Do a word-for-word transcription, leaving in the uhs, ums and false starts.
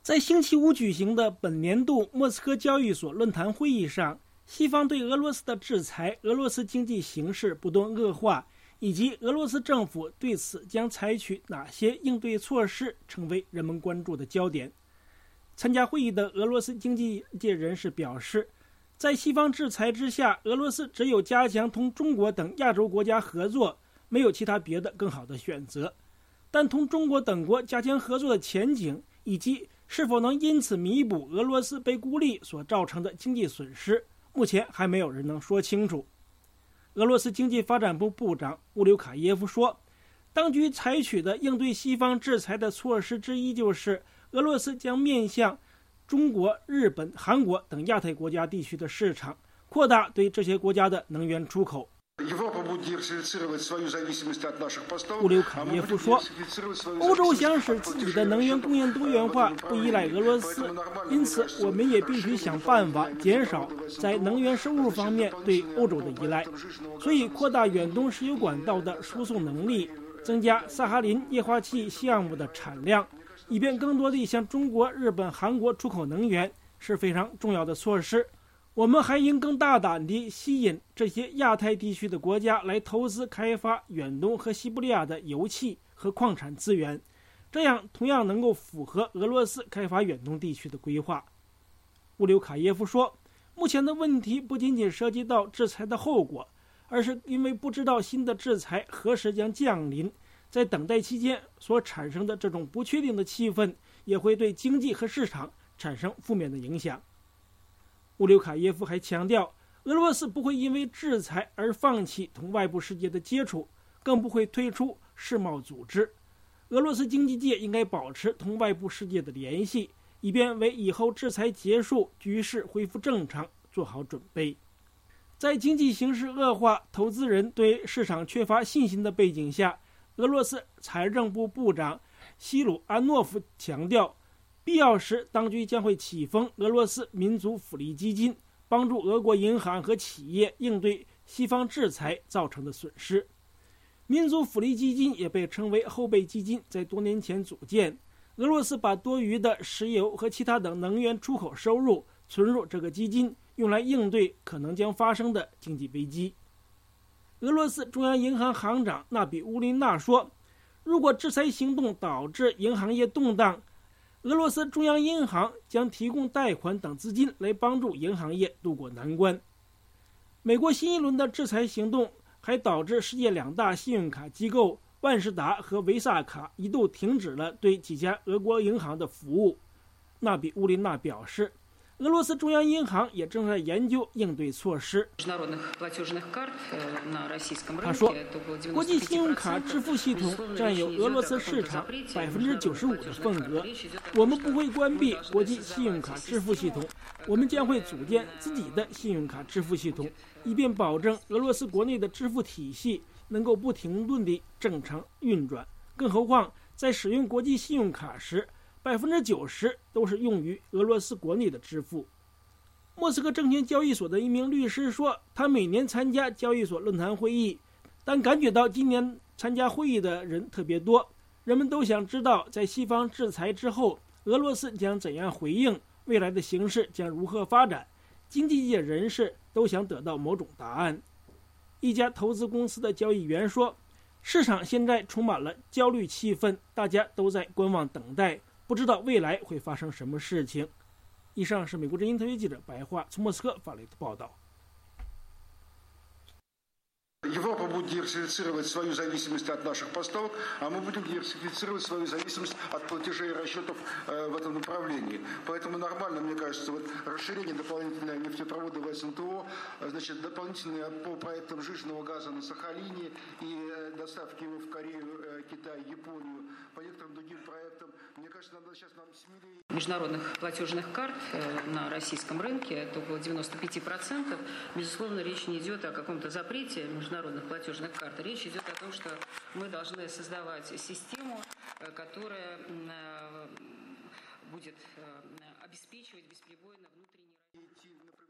在星期五举行的本年度莫斯科交易所论坛会议上，西方对俄罗斯的制裁、俄罗斯经济形势不断恶化，以及俄罗斯政府对此将采取哪些应对措施，成为人们关注的焦点。参加会议的俄罗斯经济界人士表示，在西方制裁之下，俄罗斯只有加强同中国等亚洲国家合作，没有其他别的更好的选择。但同中国等国加强合作的前景，以及是否能因此弥补俄罗斯被孤立所造成的经济损失，目前还没有人能说清楚。俄罗斯经济发展部部长乌留卡耶夫说，当局采取的应对西方制裁的措施之一就是俄罗斯将面向中国、日本、韩国等亚太国家地区的市场，扩大对这些国家的能源出口。乌留卡耶夫说，欧洲想使自己的能源供应多元化，不依赖俄罗斯，因此我们也必须想办法减少在能源收入方面对欧洲的依赖，所以扩大远东石油管道的输送能力，增加萨哈林液化气项目的产量，以便更多地向中国、日本、韩国出口能源，是非常重要的措施。我们还应更大胆地吸引这些亚太地区的国家来投资开发远东和西伯利亚的油气和矿产资源，这样同样能够符合俄罗斯开发远东地区的规划。乌留卡耶夫说，目前的问题不仅仅涉及到制裁的后果，而是因为不知道新的制裁何时将降临，在等待期间所产生的这种不确定的气氛，也会对经济和市场产生负面的影响。乌留卡耶夫还强调，俄罗斯不会因为制裁而放弃同外部世界的接触，更不会退出世贸组织。俄罗斯经济界应该保持同外部世界的联系，以便为以后制裁结束、局势恢复正常做好准备。在经济形势恶化、投资人对市场缺乏信心的背景下，俄罗斯财政部部长西鲁安诺夫强调，必要时当局将会启封俄罗斯民族福利基金，帮助俄国银行和企业应对西方制裁造成的损失。民族福利基金也被称为后备基金，在多年前组建。俄罗斯把多余的石油和其他等能源出口收入存入这个基金，用来应对可能将发生的经济危机。俄罗斯中央银行行长纳比乌林娜说，如果制裁行动导致银行业动荡，俄罗斯中央银行将提供贷款等资金来帮助银行业渡过难关。美国新一轮的制裁行动还导致世界两大信用卡机构万事达和维萨卡一度停止了对几家俄国银行的服务。纳比乌林娜表示，俄罗斯中央银行也正在研究应对措施。他说，国际信用卡支付系统占有俄罗斯市场 百分之九十五 的份额，我们不会关闭国际信用卡支付系统，我们将会组建自己的信用卡支付系统，以便保证俄罗斯国内的支付体系能够不停顿地正常运转。更何况在使用国际信用卡时，百分之九十都是用于俄罗斯国内的支付。莫斯科证券交易所的一名律师说，他每年参加交易所论坛会议，但感觉到今年参加会议的人特别多，人们都想知道在西方制裁之后，俄罗斯将怎样回应，未来的形势将如何发展。经济界人士都想得到某种答案。一家投资公司的交易员说，市场现在充满了焦虑气氛，大家都在观望等待，不知道未来会发生什么事情。以上是美国之音特约记者白桦从莫斯科发来的报道。 Европа будет диверсифицировать свою зависимость от наших поставок, а мы будем диверсифицировать свою зависимость от платежей и расчетов э, в этом направлении. Поэтому нормально, мне кажется, вот расширение дополнительного нефтепровода в СНТО, значит, дополнительные по проектам жиженного газа на Сахалине и э, доставки его в Корею, э, Китай, Японию, по некоторым другим проектам. Мне кажется, надо сейчас нам смелее... Международных платежных карт на российском рынке, это около девяносто пять процентов. Безусловно, речь не идет о каком-то запрете международных платежных карт. Речь идет о том, что мы должны создавать систему, которая будет обеспечивать бесперебойно внутренний...